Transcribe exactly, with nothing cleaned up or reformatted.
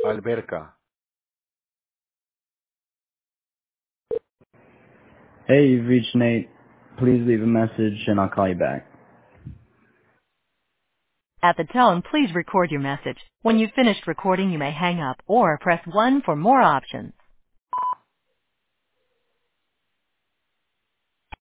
Alberca. Hey, you've reached Nate. Please leave a message and I'll call you back. At the tone, please record your message. When you've finished recording, you may hang up or press one for more options.